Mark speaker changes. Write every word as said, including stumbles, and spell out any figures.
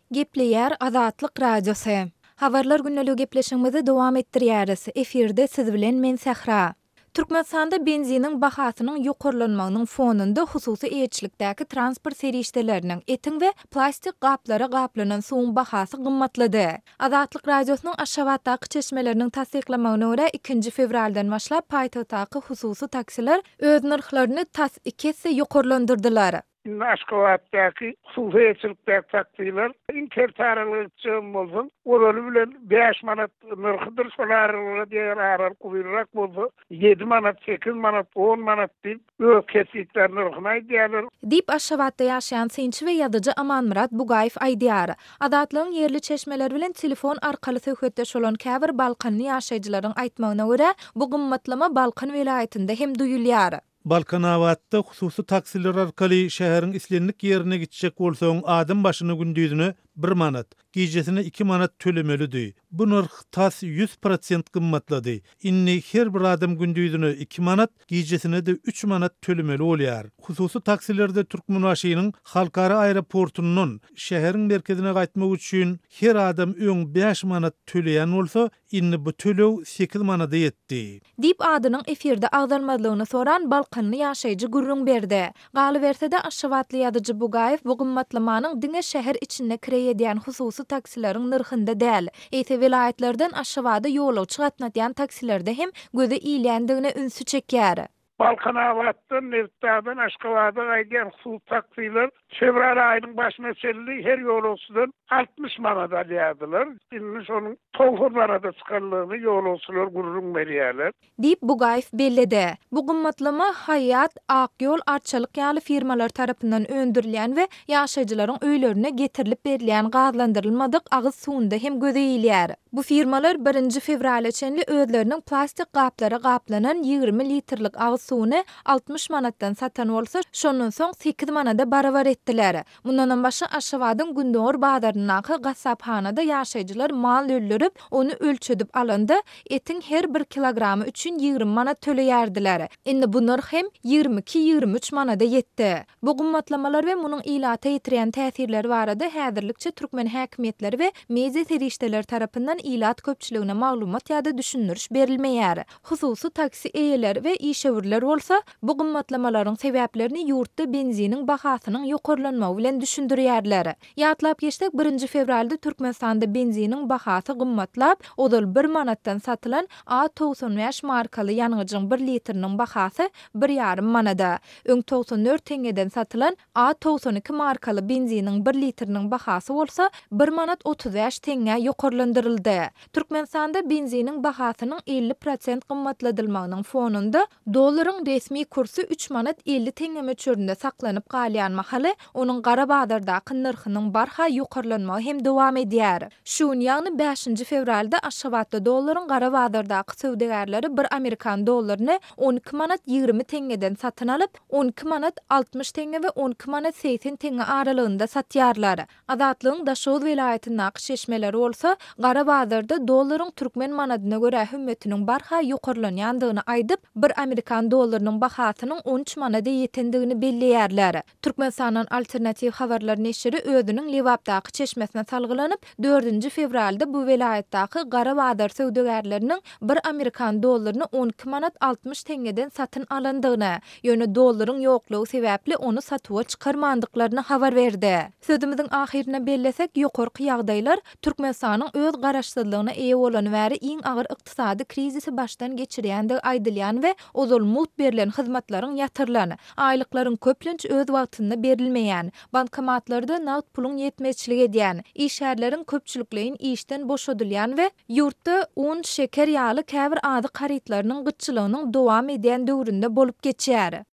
Speaker 1: Gepleýär Azatlyk Radiosu. Habarlar günnäli gepleşigimizi dowam etdirýäris. Eferde siz bilen men Sähra. Türkmenistanda benzinin bahasynyň ýokarlanmagynyň fonunda hususy eýetçilikdäki transport serişdeleriniň etiň we plastik gaplara gaplanan suwun bahasy gymmatlady. Azatlyk Radiosynyň Aşgabatdaky çeşmeleriniň tasdiklamagyna görä ikinji fevraldan başlap paýtagtdaky hususy taksiler öz narhlaryny tas iki hisse ýokarlandyrdylar.
Speaker 2: Aşgabatdaky suwheçilikdäki taksiler intertaralykçym bolsun, orally bilen beş manat narhydyr, şolar diýer arar kuýrak bolsa yedi manat, sekiz manat, on manat diýip öz kesitler narhyny aýdýarlar.
Speaker 1: Dip Aşgabatda ýaşaýan synçy we ýazyjy Amanmurat Bugaýew aýdýar. Adatlyň yerli çeşmeler bilen telefon arkaly söhbetdeş bolan käbir Balkanly ýaşaýjylaryň aýtmagyna görä, bu gymmatlama Balkan welaýatynda hem duýulýar.
Speaker 3: Balkanawatda hususy taksiler arkaly şäheriň islenlik ýerine gitjek bolsaň adam başyny gündüzüne bir manat, gecesinä iki manat tölemelidir. Bu narh tas yüz prosent gymmatlady. Inni her bir adam gündüzüne iki manat, gecesinä de üç manat tölemeli bolýar. Hususy taksilerde Türkmenbaşynyň halkara aeroportundan şäheriň merkezine gaýtmak üçin her adam öň beş manat töleýän bolsa, inni bu tölew sekiz manata ýetdi.
Speaker 1: Dip adynyň eferde agdalmalygyny soran Balkanly ýaşaýjy gurrun berdi. Galy bersede Aşgabatly ýazyjy Bugaýew bu gymmatlamanyň diňe şäher içinde kirýän hususy taksileriň narhynda däl. Eýse vilayetlerden Aşgabada ýolagçy gatnatýan taksilerde hem göze iýlendigine ünsü çekýär.
Speaker 2: Balkanawatdan Nertadan Aşgabada gaýdan suw taksiler fevral aýynyň başyna çeldi, her ýolagçydan altmış manat alýardylar. Şimdi şonuň toğur manata çykanlygyny ýolagçylar gurrun berýärler.
Speaker 1: Dip Bugaýew belledi. Bu gymmatlama Hayat, Akyol, Arçalyk ýaly firmalar tarapyndan öndürilen we ýaşaýjylaryň öýlerine getirilip berilýän gazlandyrylmadyk agyz suwunda hem göze iýilýär. Bu firmalar birinji fevral çenli özleriniň plastik gaplara gaplanan ýygrimi litrlik agyz suwuny altmış manatdan satan bolsa, şondan soň sekiz manata barabar etdiler. Mundan başga Aşgabatyň Gündöňür bazarynyňky gassaphanada ýaşaýjylar mal öldürüp, onu ölçedip alanda etiň her bir kilogramy üçin ýygrimi manat töleýärdiler. Indi bu narh hem ýygrimi iki ýygrimi üç manata ýetdi. Bu gymmatlamalar we munyň ilata ýetiren täsirleri barada häzirlikçe türkmen häkimetleri we media serişdeler tarapyndan ilat köpçüligine maglumat ýa-da düşündiriş berilmeýär. Hususy taksi eýeleri we işewirler bolsa, bu gymmatlamalaryň sebäplerini ýurtda benziniň bahasynyň ýokarlanmagy bilen düşündirýärler. Ýatlap geçdik birinji fevralda Türkmenistanda benziniň bahasy gymmatlap, odal bir manatdan satylan A doksan beş markaly ýanygyjyň bir litriniň bahasy bir ýarym manada. Öň doksan dört teňeden satylan A doksan iki markaly benziniň bir litriniň bahasy bolsa bir manat otuz beş teňe ýokarlandyryldy. Türkmenistanda benziniň bahasynyň elli prosent gymmatladylmagynyň fonunda dollaryň resmi kursu üç manat elli teňe möçürinde saklanyp galýan mahaly, onuň gara bazardaky narhynyň barha ýokarlanmagy hem dowam edýär. Şuň ýagny beşinji fevralda Aşgabatda dollaryň gara bazardaky söwdegerleri bir Amerikan dollaryny on iki manat ýygrimi teňeden satyn alyp, on iki manat altmış teňe we on iki manat seksen teňe aralygynda satýarlar. Azatlygyň Daşoz welaýatyndaky çeşmeleri bolsa, gara bazarda dollaryň türkmen manatyna görä hümmetiniň barha ýokarlanýandygyny aýdyp, bir Amerikan dollarynyň bahasynyň on üç manata ýetendigini belleýärler. Türkmenistandan alternativ habarlar neşri özüniň Lewapdaky çeşmesine salgylanyp, dördünji fevralda bu welaýatdaky gara bazar söwdegerleriniň bir Amerikan dollaryny on iki manat altmış teňeden satyn alandygyny, ýöne dollaryň ýoklugy sebäpli onu satywa çykarmandyklaryny habar berdi. Sözümiziň ahirine bellesek, ýokarky ýagdaýlar Türkmenistanyň öz garaşsyzlygyna eýe bolan we iň agyr ykdysady krizisi başdan geçirýändigi aýdylýan we ozal mut berilen hyzmatlaryň ýatyrlany, aýlyklaryň köplenç öz wagtynda berilmeýän, bankomatlarda nagd puluň ýetmezçilik edýän, işärleriň köpçülikleýin işden boşadylýan we ýurtda un, şeker ýaly käbir ady harytlarynyň gyçylygynyň dowam edýän döwründe bolup geçýär.